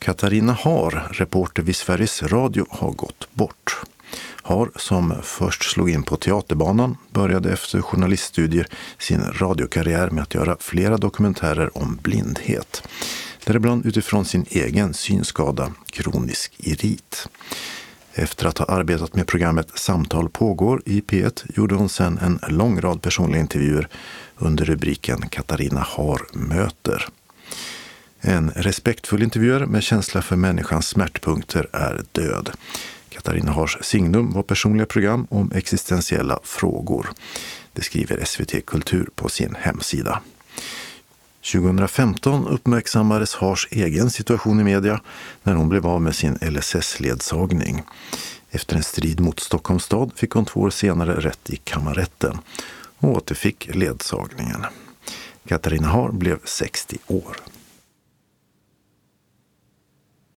Katarina Haar, reporter vid Sveriges Radio, har gått bort. Haar, som först slog in på teaterbanan, började efter journaliststudier sin radiokarriär med att göra flera dokumentärer om blindhet. Däribland utifrån sin egen synskada, kronisk irit. Efter att ha arbetat med programmet Samtal pågår i P1 gjorde hon sedan en lång rad personliga intervjuer under rubriken Katarina Haar möter. En respektfull intervjuer med känsla för människans smärtpunkter är död. Katarina Haars signum var personliga program om existentiella frågor. Det skriver SVT Kultur på sin hemsida. 2015 uppmärksammades Haars egen situation i media när hon blev av med sin LSS-ledsagning. Efter en strid mot Stockholms stad fick hon 2 år senare rätt i kammarrätten och återfick ledsagningen. Katarina Haar blev 60 år.